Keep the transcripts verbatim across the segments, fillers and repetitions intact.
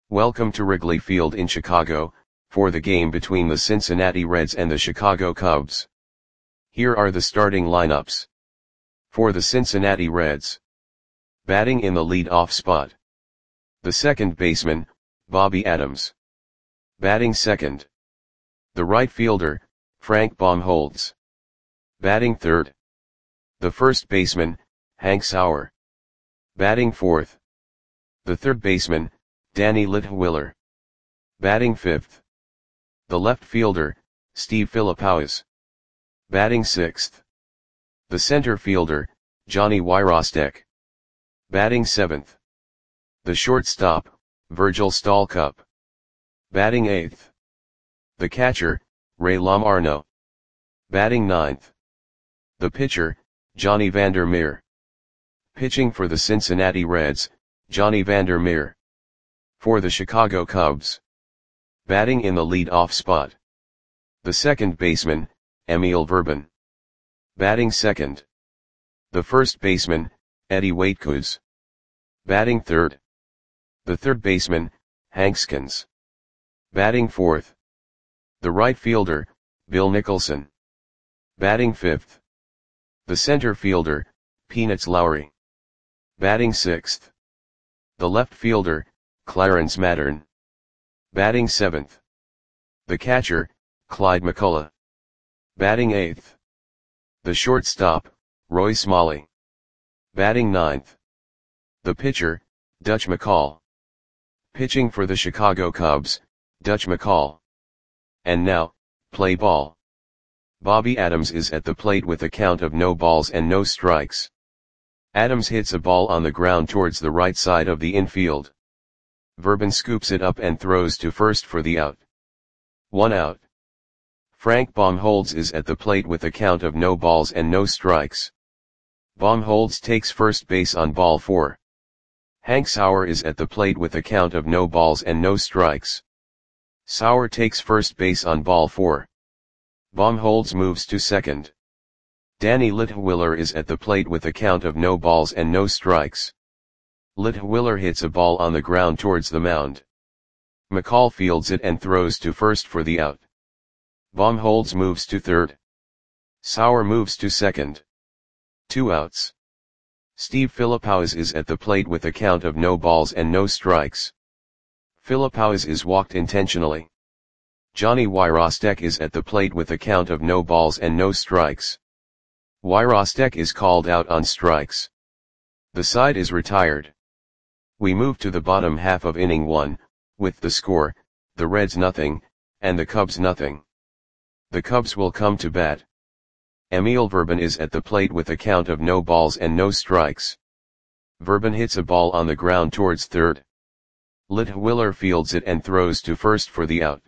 Welcome to Wrigley Field in Chicago, for the game between the Cincinnati Reds and the Chicago Cubs. Here are the starting lineups. For the Cincinnati Reds. Batting in the lead-off spot. The second baseman, Bobby Adams. Batting second. The right fielder, Frank Baumholtz. Batting third. The first baseman, Hank Sauer. Batting fourth. The third baseman, Danny Litwiler. Batting fifth. The left fielder, Steve Filipowicz. Batting sixth. The center fielder, Johnny Wyrostek. Batting seventh. The shortstop, Virgil Stalcup. Batting eighth. The catcher, Ray Lamarno. Batting ninth. The pitcher, Johnny Vander Meer. Pitching for the Cincinnati Reds, Johnny Vander Meer. For the Chicago Cubs. Batting in the lead-off spot. The second baseman, Emil Verban. Batting second. The first baseman, Eddie Waitkuz. Batting third. The third baseman, Hank Skins. Batting fourth. The right fielder, Bill Nicholson. Batting fifth. The center fielder, Peanuts Lowry. Batting sixth. The left fielder, Clarence Mattern. Batting seventh. The catcher, Clyde McCullough. Batting eighth. The shortstop, Roy Smalley. Batting ninth. The pitcher, Dutch McCall. Pitching for the Chicago Cubs, Dutch McCall. And now, play ball. Bobby Adams is at the plate with a count of no balls and no strikes. Adams hits a ball on the ground towards the right side of the infield. Verban scoops it up and throws to first for the out. One out. Frank Baumholtz is at the plate with a count of no balls and no strikes. Baumholtz takes first base on ball four. Hank Sauer is at the plate with a count of no balls and no strikes. Sauer takes first base on ball four. Baumholtz moves to second. Danny Litwiler is at the plate with a count of no balls and no strikes. Litwiler hits a ball on the ground towards the mound. McCall fields it and throws to first for the out. Baumholtz moves to third. Sauer moves to second. Two outs. Steve Filipowicz is at the plate with a count of no balls and no strikes. Filipowicz is walked intentionally. Johnny Wyrostek is at the plate with a count of no balls and no strikes. Wyrostek is called out on strikes. The side is retired. We move to the bottom half of inning one, with the score, the Reds nothing, and the Cubs nothing. The Cubs will come to bat. Emil Verban is at the plate with a count of no balls and no strikes. Verban hits a ball on the ground towards third. Litwiler fields it and throws to first for the out.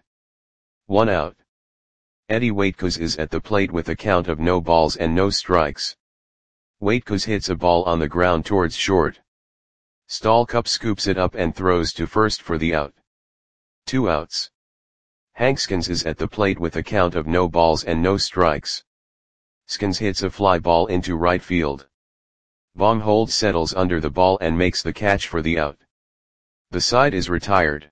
One out. Eddie Waitkuz is at the plate with a count of no balls and no strikes. Waitkuz hits a ball on the ground towards short. Stalcup scoops it up and throws to first for the out. Two outs. Hank Skins is at the plate with a count of no balls and no strikes. Skins hits a fly ball into right field. Baumholtz settles under the ball and makes the catch for the out. The side is retired.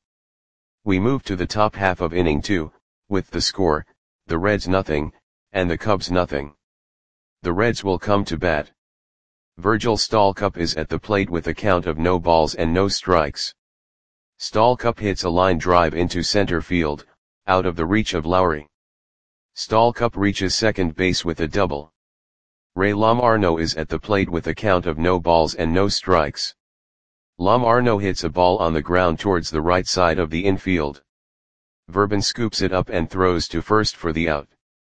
We move to the top half of inning two, with the score, the Reds nothing, and the Cubs nothing. The Reds will come to bat. Virgil Stalcup is at the plate with a count of no balls and no strikes. Stalcup hits a line drive into center field, out of the reach of Lowry. Stalcup reaches second base with a double. Ray Lamarno is at the plate with a count of no balls and no strikes. Lamarno hits a ball on the ground towards the right side of the infield. Verban scoops it up and throws to first for the out.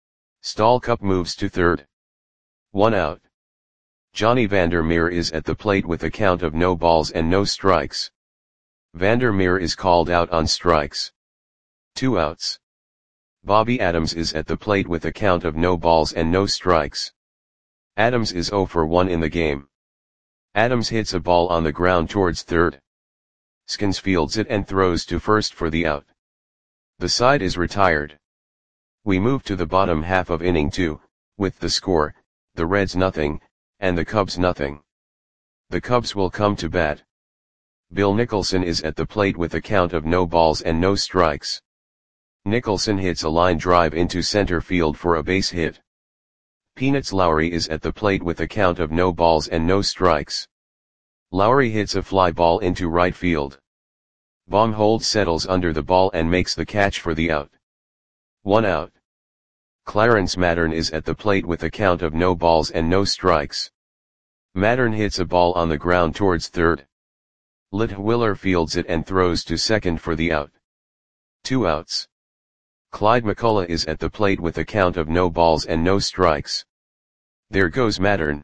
Stalcup moves to third. One out. Johnny Vander Meer is at the plate with a count of no balls and no strikes. Vander Meer is called out on strikes. Two outs. Bobby Adams is at the plate with a count of no balls and no strikes. Adams is zero for one in the game. Adams hits a ball on the ground towards third. Skins fields it and throws to first for the out. The side is retired. We move to the bottom half of inning two, with the score, the Reds nothing, and the Cubs nothing. The Cubs will come to bat. Bill Nicholson is at the plate with a count of no balls and no strikes. Nicholson hits a line drive into center field for a base hit. Peanuts Lowry is at the plate with a count of no balls and no strikes. Lowry hits a fly ball into right field. Baumholtz settles under the ball and makes the catch for the out. One out. Clarence Mattern is at the plate with a count of no balls and no strikes. Mattern hits a ball on the ground towards third. Litwiller fields it and throws to second for the out. Two outs. Clyde McCullough is at the plate with a count of no balls and no strikes. There goes Mattern.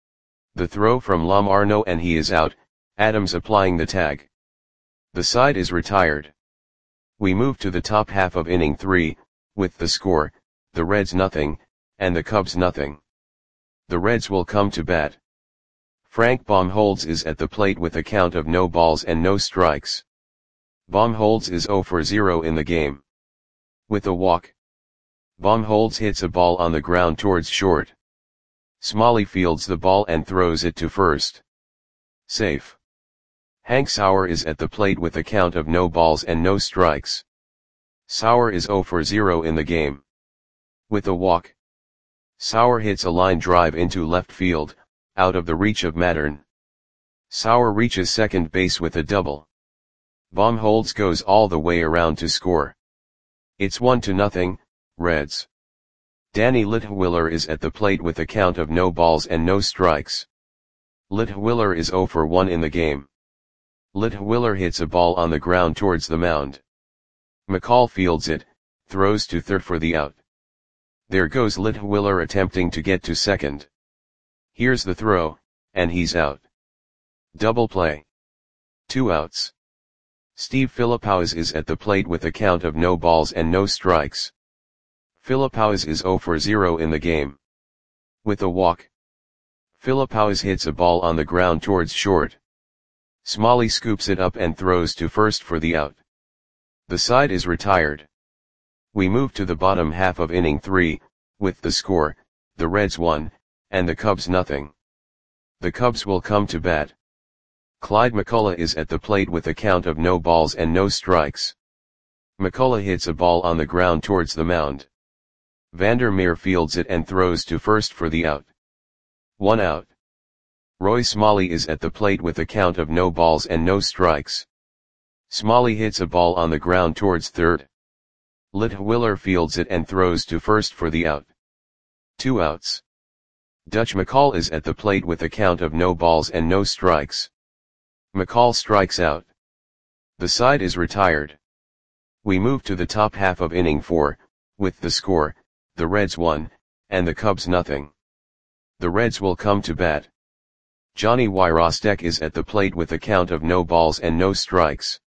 The throw from Lom Arno and he is out, Adams applying the tag. The side is retired. We move to the top half of inning three, with the score, the Reds nothing, and the Cubs nothing. The Reds will come to bat. Frank Baumholtz is at the plate with a count of no balls and no strikes. Baumholtz is zero for zero in the game. With a walk. Baumholtz hits a ball on the ground towards short. Smalley fields the ball and throws it to first. Safe. Hank Sauer is at the plate with a count of no balls and no strikes. Sauer is zero for zero in the game. With a walk. Sauer hits a line drive into left field, out of the reach of Mattern. Sauer reaches second base with a double. Baumholtz goes all the way around to score. It's one to nothing, Reds. Danny Litwiller is at the plate with a count of no balls and no strikes. Litwiller is zero for one in the game. Litwiller hits a ball on the ground towards the mound. McCall fields it, throws to third for the out. There goes Litwiller attempting to get to second. Here's the throw, and he's out. Double play. Two outs. Steve Philipowes is at the plate with a count of no balls and no strikes. Philipowes is zero for zero in the game. With a walk. Philipowes hits a ball on the ground towards short. Smalley scoops it up and throws to first for the out. The side is retired. We move to the bottom half of inning three, with the score, the Reds one, and the Cubs nothing. The Cubs will come to bat. Clyde McCullough is at the plate with a count of no balls and no strikes. McCullough hits a ball on the ground towards the mound. Vandermeer fields it and throws to first for the out. One out. Roy Smalley is at the plate with a count of no balls and no strikes. Smalley hits a ball on the ground towards third. Litwiller fields it and throws to first for the out. Two outs. Dutch McCall is at the plate with a count of no balls and no strikes. McCall strikes out. The side is retired. We move to the top half of inning four, with the score, the Reds one, and the Cubs nothing. The Reds will come to bat. Johnny Wyrostek is at the plate with a count of no balls and no strikes.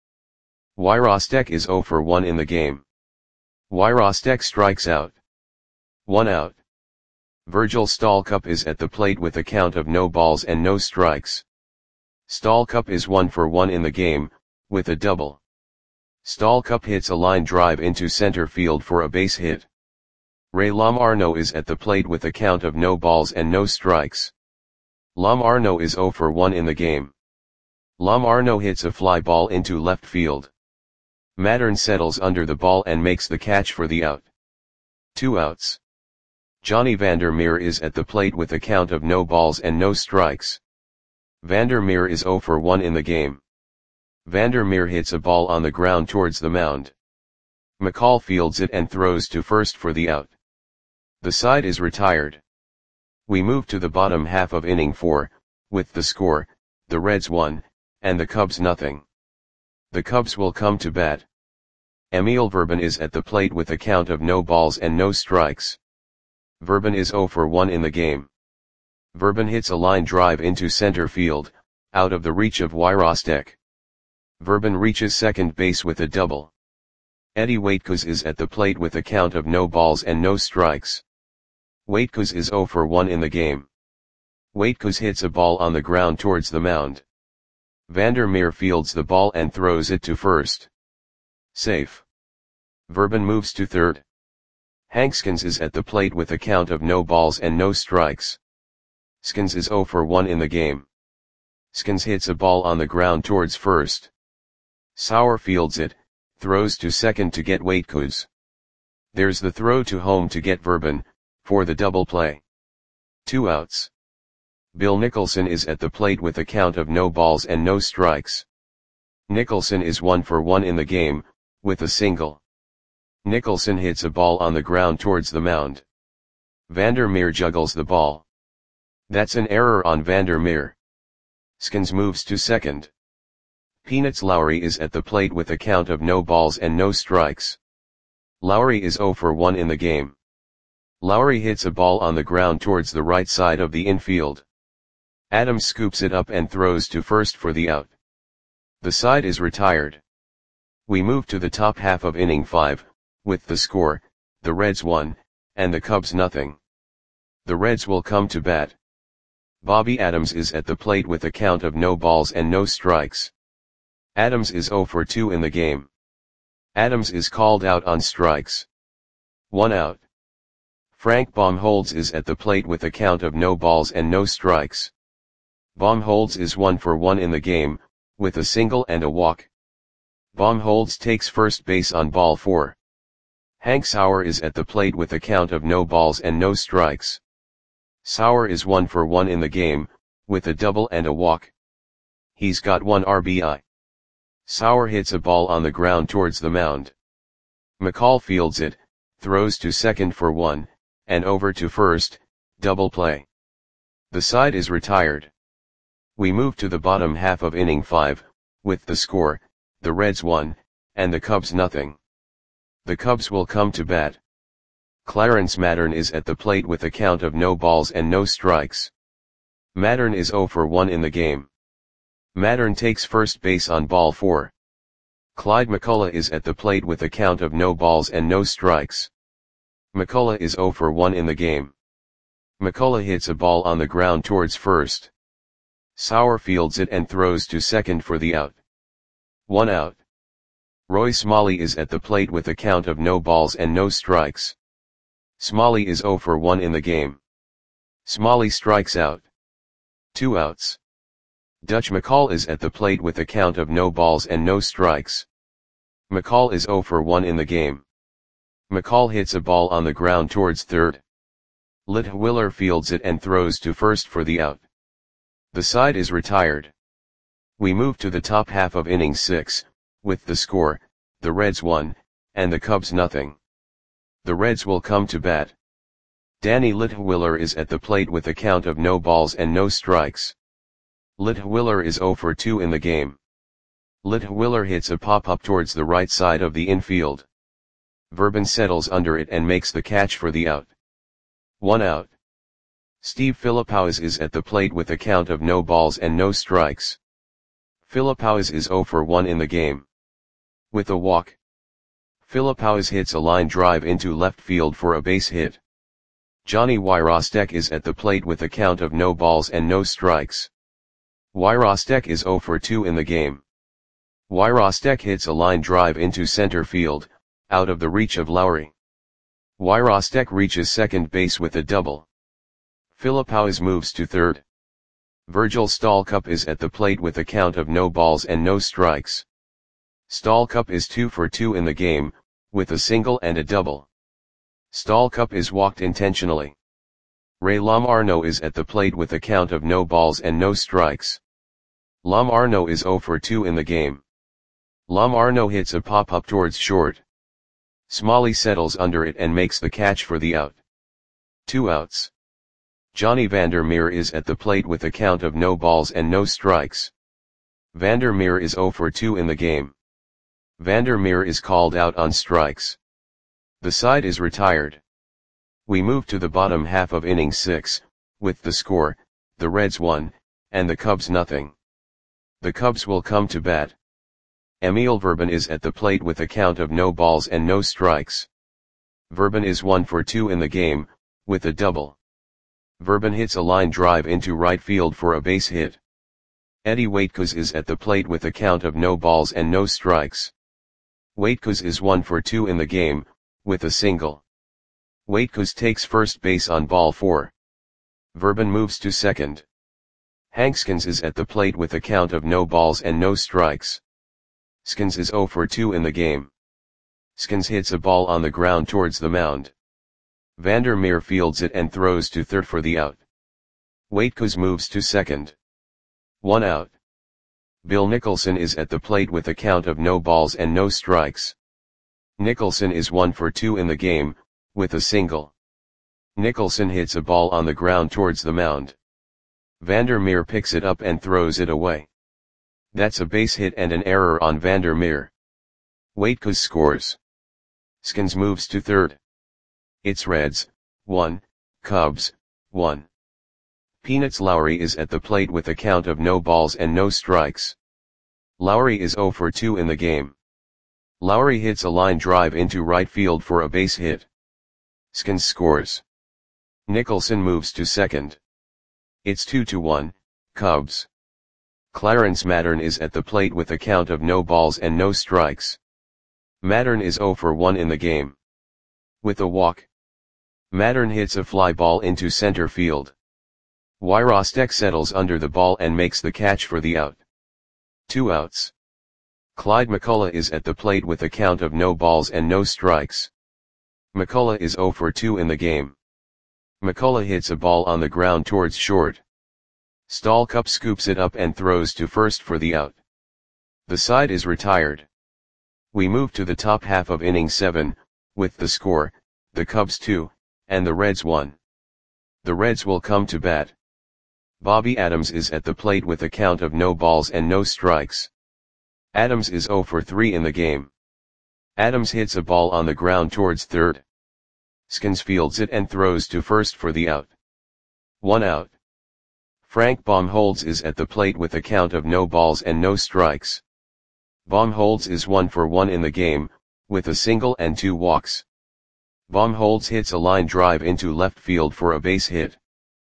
Wyrostek is zero for one in the game. Wyrostek strikes out. One out. Virgil Stallcup is at the plate with a count of no balls and no strikes. Stallcup is one for one in the game, with a double. Stallcup hits a line drive into center field for a base hit. Ray Lom Arno is at the plate with a count of no balls and no strikes. Lom Arno is zero for one in the game. Lom Arno hits a fly ball into left field. Mattern settles under the ball and makes the catch for the out. Two outs. Johnny Vandermeer is at the plate with a count of no balls and no strikes. Vandermeer is zero for one in the game. Vandermeer hits a ball on the ground towards the mound. McCall fields it and throws to first for the out. The side is retired. We move to the bottom half of inning four, with the score, the Reds one, and the Cubs nothing. The Cubs will come to bat. Emil Verban is at the plate with a count of no balls and no strikes. Verban is zero for one in the game. Verban hits a line drive into center field, out of the reach of Wyrostek. Verban reaches second base with a double. Eddie Waitkos is at the plate with a count of no balls and no strikes. Waitkos is zero for one in the game. Waitkos hits a ball on the ground towards the mound. Vandermeer fields the ball and throws it to first. Safe. Verban moves to third. Hank Skins is at the plate with a count of no balls and no strikes. Skins is zero for one in the game. Skins hits a ball on the ground towards first. Sauer fields it, throws to second to get Waitkus. There's the throw to home to get Verben, for the double play. Two outs. Bill Nicholson is at the plate with a count of no balls and no strikes. Nicholson is one for one in the game, with a single. Nicholson hits a ball on the ground towards the mound. Vandermeer juggles the ball. That's an error on Vandermeer. Skins moves to second. Peanuts Lowry is at the plate with a count of no balls and no strikes. Lowry is zero for one in the game. Lowry hits a ball on the ground towards the right side of the infield. Adams scoops it up and throws to first for the out. The side is retired. We move to the top half of inning five, with the score, the Reds one, and the Cubs nothing. The Reds will come to bat. Bobby Adams is at the plate with a count of no balls and no strikes. Adams is zero for two in the game. Adams is called out on strikes. One out. Frank Baumholtz is at the plate with a count of no balls and no strikes. Baumholtz is one for one in the game, with a single and a walk. Baumholtz takes first base on ball four. Hank Sauer is at the plate with a count of no balls and no strikes. Sauer is one for one in the game, with a double and a walk. He's got one R B I. Sauer hits a ball on the ground towards the mound. McCall fields it, throws to second for one, and over to first, double play. The side is retired. We move to the bottom half of inning five, with the score, the Reds one, and the Cubs nothing. The Cubs will come to bat. Clarence Mattern is at the plate with a count of no balls and no strikes. Mattern is zero for one in the game. Mattern takes first base on ball four. Clyde McCullough is at the plate with a count of no balls and no strikes. McCullough is zero for one in the game. McCullough hits a ball on the ground towards first. Sauer fields it and throws to second for the out. One out. Roy Smalley is at the plate with a count of no balls and no strikes. Smalley is zero for one in the game. Smalley strikes out. Two outs. Dutch McCall is at the plate with a count of no balls and no strikes. McCall is zero for one in the game. McCall hits a ball on the ground towards third. Litwiller fields it and throws to first for the out. The side is retired. We move to the top half of inning six, with the score, the Reds one, and the Cubs nothing. The Reds will come to bat. Danny Litwiller is at the plate with a count of no balls and no strikes. Litwiller is zero for two in the game. Litwiller hits a pop-up towards the right side of the infield. Verben settles under it and makes the catch for the out. One out. Steve Philippowes is at the plate with a count of no balls and no strikes. Philippowes is zero for one in the game. With a walk. Philippowes hits a line drive into left field for a base hit. Johnny Wyrostek is at the plate with a count of no balls and no strikes. Wyrostek is zero for two in the game. Wyrostek hits a line drive into center field, out of the reach of Lowry. Wyrostek reaches second base with a double. Philippowes moves to third. Virgil Stallcup is at the plate with a count of no balls and no strikes. Stallcup is two for two in the game, with a single and a double. Stallcup is walked intentionally. Ray Lamarno is at the plate with a count of no balls and no strikes. Lamarno is zero for two in the game. Lamarno hits a pop-up towards short. Smalley settles under it and makes the catch for the out. Two outs. Johnny Vandermeer is at the plate with a count of no balls and no strikes. Vandermeer is zero for two in the game. Vandermeer is called out on strikes. The side is retired. We move to the bottom half of inning six, with the score, the Reds one, and the Cubs nothing. The Cubs will come to bat. Emil Verben is at the plate with a count of no balls and no strikes. Verben is one for two in the game, with a double. Verben hits a line drive into right field for a base hit. Eddie Waitkus is at the plate with a count of no balls and no strikes. Waitkus is one for two in the game, with a single. Waitkus takes first base on ball four. Verben moves to second. Hankskins is at the plate with a count of no balls and no strikes. Skins is zero for two in the game. Skins hits a ball on the ground towards the mound. Vandermeer fields it and throws to third for the out. Waitkus moves to second. One out. Bill Nicholson is at the plate with a count of no balls and no strikes. Nicholson is one for two in the game, with a single. Nicholson hits a ball on the ground towards the mound. Vandermeer picks it up and throws it away. That's a base hit and an error on Vandermeer. Waitkus scores. Skins moves to third. It's Reds, one, Cubs, one. Peanuts Lowry is at the plate with a count of no balls and no strikes. Lowry is zero for two in the game. Lowry hits a line drive into right field for a base hit. Skins scores. Nicholson moves to second. It's two to one, Cubs. Clarence Mattern is at the plate with a count of no balls and no strikes. Mattern is zero for one in the game. With a walk, Mattern hits a fly ball into center field. Wyrostek settles under the ball and makes the catch for the out. Two outs. Clyde McCullough is at the plate with a count of no balls and no strikes. McCullough is zero for two in the game. McCullough hits a ball on the ground towards short. Stallcup scoops it up and throws to first for the out. The side is retired. We move to the top half of inning seven, with the score, the Cubs two, and the Reds one. The Reds will come to bat. Bobby Adams is at the plate with a count of no balls and no strikes. Adams is zero for three in the game. Adams hits a ball on the ground towards third. Skins fields it and throws to first for the out. One out. Frank Baumholtz is at the plate with a count of no balls and no strikes. Baumholtz is one for one in the game, with a single and two walks. Baumholtz hits a line drive into left field for a base hit.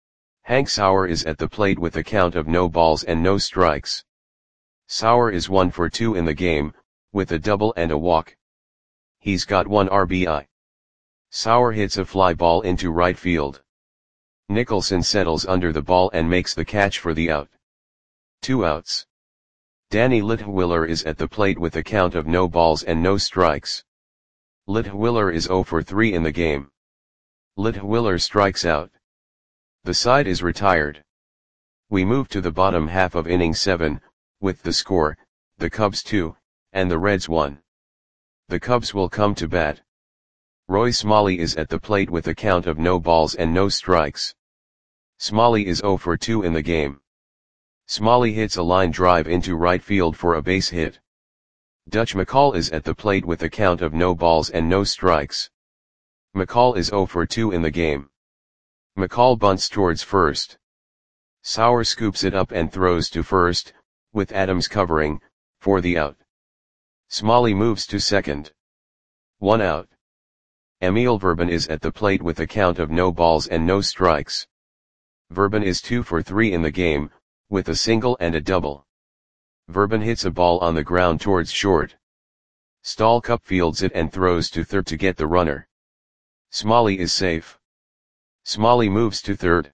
Hank Sauer is at the plate with a count of no balls and no strikes. Sauer is one for two in the game, with a double and a walk. He's got one R B I. Sauer hits a fly ball into right field. Nicholson settles under the ball and makes the catch for the out. Two outs. Danny Litwiller is at the plate with a count of no balls and no strikes. Litwiller is zero for three in the game. Litwiller strikes out. The side is retired. We move to the bottom half of inning seven, with the score, the Cubs two, and the Reds one. The Cubs will come to bat. Roy Smalley is at the plate with a count of no balls and no strikes. Smalley is zero for two in the game. Smalley hits a line drive into right field for a base hit. Dutch McCall is at the plate with a count of no balls and no strikes. McCall is zero for two in the game. McCall bunts towards first. Sauer scoops it up and throws to first, with Adams covering, for the out. Smalley moves to second. One out. Emil Verban is at the plate with a count of no balls and no strikes. Verban is two for three in the game, with a single and a double. Verban hits a ball on the ground towards short. Stallcup fields it and throws to third to get the runner. Smalley is safe. Smalley moves to third.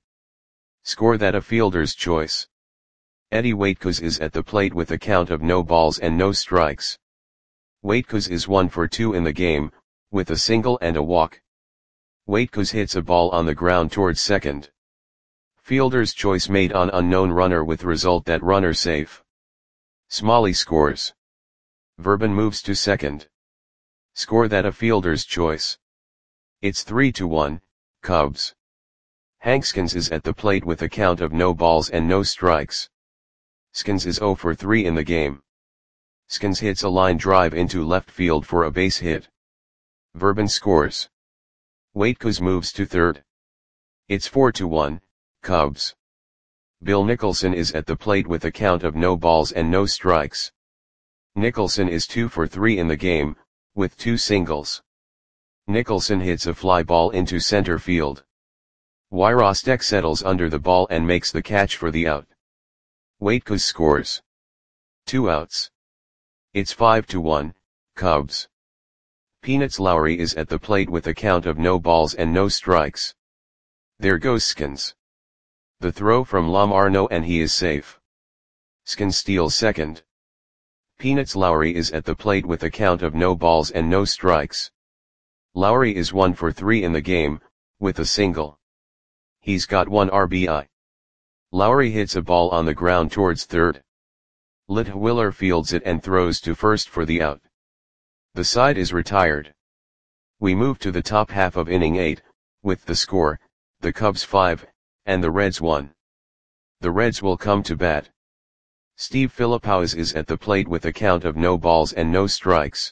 Score that a fielder's choice. Eddie Waitkus is at the plate with a count of no balls and no strikes. Waitkus is one for two in the game, with a single and a walk. Waitkus hits a ball on the ground towards second. Fielder's choice made on unknown runner with result that runner safe. Smalley scores. Verban moves to second. Score that a fielder's choice. It's three to one, Cubs. Hankskins is at the plate with a count of no balls and no strikes. Skins is zero for three in the game. Skins hits a line drive into left field for a base hit. Verban scores. Waitkus moves to third. It's four to one, Cubs. Bill Nicholson is at the plate with a count of no balls and no strikes. Nicholson is two for three in the game, with two singles. Nicholson hits a fly ball into center field. Wyrostek settles under the ball and makes the catch for the out. Waitkus scores. Two outs. It's five to one, Cubs. Peanuts Lowry is at the plate with a count of no balls and no strikes. There goes Skins. The throw from Lam Arno and he is safe. Skin steals second. Peanuts Lowry is at the plate with a count of no balls and no strikes. Lowry is one for three in the game, with a single. He's got one R B I. Lowry hits a ball on the ground towards third. Litwiller fields it and throws to first for the out. The side is retired. We move to the top half of inning eight, with the score, the Cubs five, and the Reds one. The Reds will come to bat. Steve Filipowes is at the plate with a count of no balls and no strikes.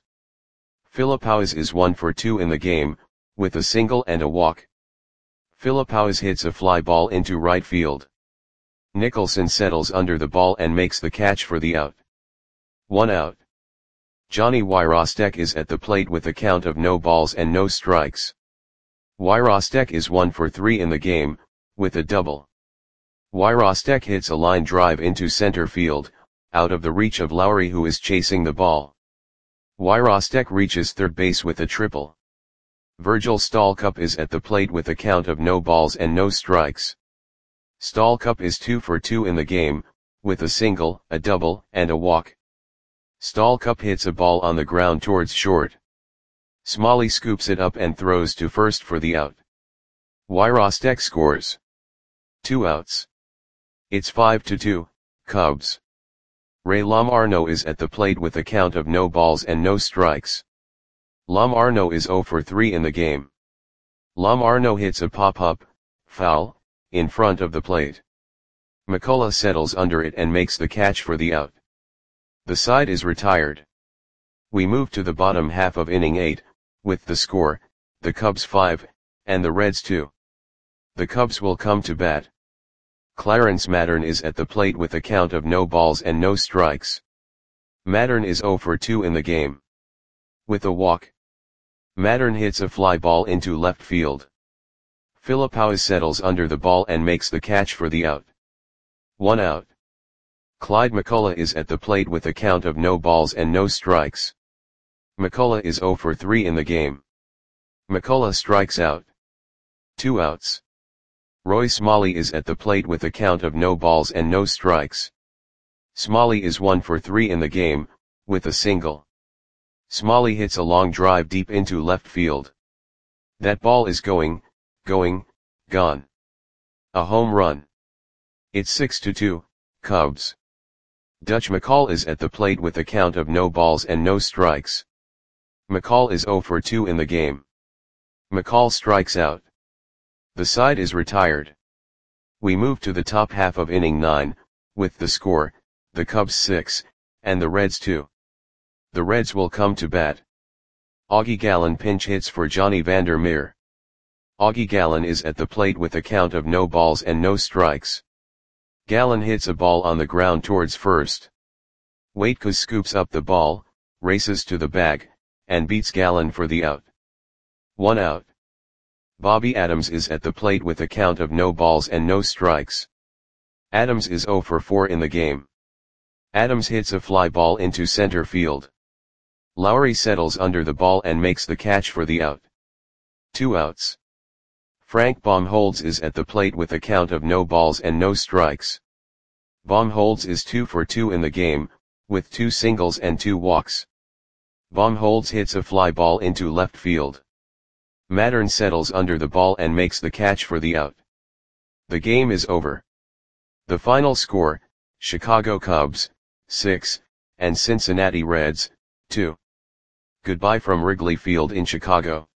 Filipowes is one for two in the game, with a single and a walk. Filipowes hits a fly ball into right field. Nicholson settles under the ball and makes the catch for the out. One out. Johnny Wyrostek is at the plate with a count of no balls and no strikes. Wyrostek is one for three in the game, with a double. Wyrostek hits a line drive into center field, out of the reach of Lowry who is chasing the ball. Wyrostek reaches third base with a triple. Virgil Stalcup is at the plate with a count of no balls and no strikes. Stalcup is two for two in the game, with a single, a double, and a walk. Stalcup hits a ball on the ground towards short. Smalley scoops it up and throws to first for the out. Wyrostek scores. Two outs. It's five to two, Cubs. Ray Lam Arno is at the plate with a count of no balls and no strikes. Lam Arno is zero for three in the game. Lam Arno hits a pop-up, foul, in front of the plate. McCullough settles under it and makes the catch for the out. The side is retired. We move to the bottom half of inning eight, with the score, the Cubs five, and the Reds two. The Cubs will come to bat. Clarence Mattern is at the plate with a count of no balls and no strikes. Mattern is zero for two in the game. With a walk. Mattern hits a fly ball into left field. Filipowes settles under the ball and makes the catch for the out. One out. Clyde McCullough is at the plate with a count of no balls and no strikes. McCullough is zero for three in the game. McCullough strikes out. Two outs. Roy Smalley is at the plate with a count of no balls and no strikes. Smalley is one for three in the game, with a single. Smalley hits a long drive deep into left field. That ball is going, going, gone. A home run. It's six to two, Cubs. Dutch McCall is at the plate with a count of no balls and no strikes. McCall is zero for two in the game. McCall strikes out. The side is retired. We move to the top half of inning nine, with the score, the Cubs six, and the Reds two. The Reds will come to bat. Augie Gallen pinch hits for Johnny Vander Meer. Augie Gallen is at the plate with a count of no balls and no strikes. Gallen hits a ball on the ground towards first. Waitkus scoops up the ball, races to the bag, and beats Gallen for the out. One out. Bobby Adams is at the plate with a count of no balls and no strikes. Adams is zero for four in the game. Adams hits a fly ball into center field. Lowry settles under the ball and makes the catch for the out. Two outs. Frank Baumholtz is at the plate with a count of no balls and no strikes. Baumholtz is two for two in the game, with two singles and two walks. Baumholtz hits a fly ball into left field. Mattern settles under the ball and makes the catch for the out. The game is over. The final score, Chicago Cubs, six, and Cincinnati Reds, two. Goodbye from Wrigley Field in Chicago.